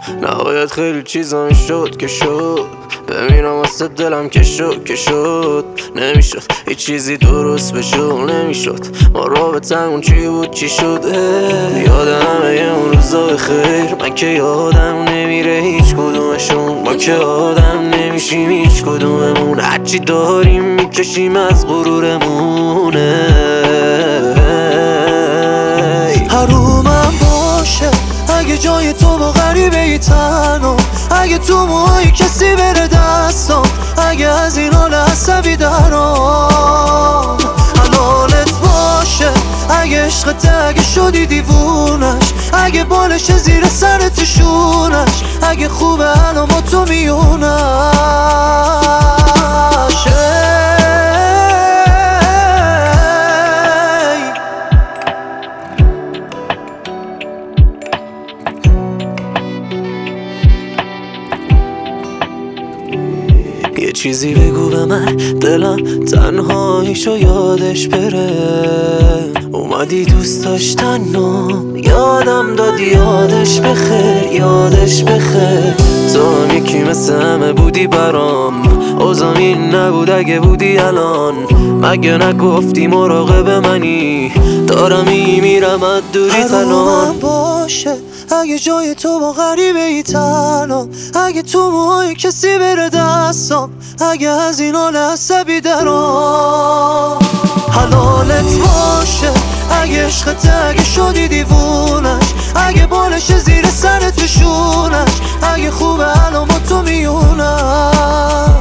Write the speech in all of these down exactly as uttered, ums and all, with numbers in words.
نهایت خیلی چیزا میشد که شد، ببینم واسه دلم که شد که شد. نمیشد هیچ چیزی درست بشه نمیشد، ما رابطمون چی بود چی شد. یادم همه اون روزا بخیر، من که یادم نمیره هیچ کدومشون. ما که آدم نمیشیم هیچ کدوممون، هرچی داریم میکشیم از غرورمونه. حرومم باشه اگه جای تو با غریبه ای تنها، اگه تو موهای کسی بره دستم، اگه از این حال عصبی درام. حلالت باشه اگه عشقت، اگه شدی دیوونش، اگه بالش زیر سرت شونش، اگه خوبه الان با تو میونش. یه چیزی بگو به من، دلم تنهاییشو یادش بره. اومدی دوست داشتن و یادم دادی یادش بخیر، یادش بخیر. تو هم یکی مثل همه بودی برام، اوضاع این نبود اگه بودی الان. مگه نگفتی مراقب منی، دارم میمیرم از دوری تنها. باشه اگه جای تو با غریبه ای تنها، اگه تو موهای کسی بره دستم، اگه از این حال عصبی درام. حلالت باشه اگه عشقت، اگه شدی دیوونش، اگه بالش زیر سرت شونش، اگه خوبه الان با تو میونم.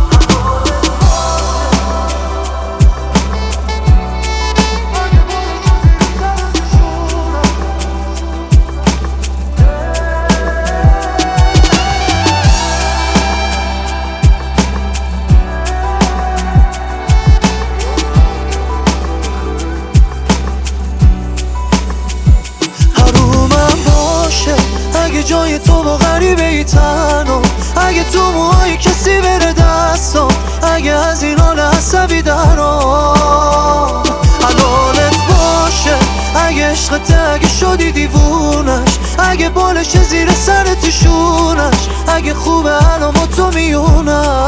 اگه جای تو با غریبه ای تنها، اگه تو موهای کسی بره دستم، اگه از این حال عصبی درام. حلالت باشه اگه عشقت، اگه شدی دیوونش، اگه بالش زیر سرت شونش، اگه خوبه الان با تو میونم.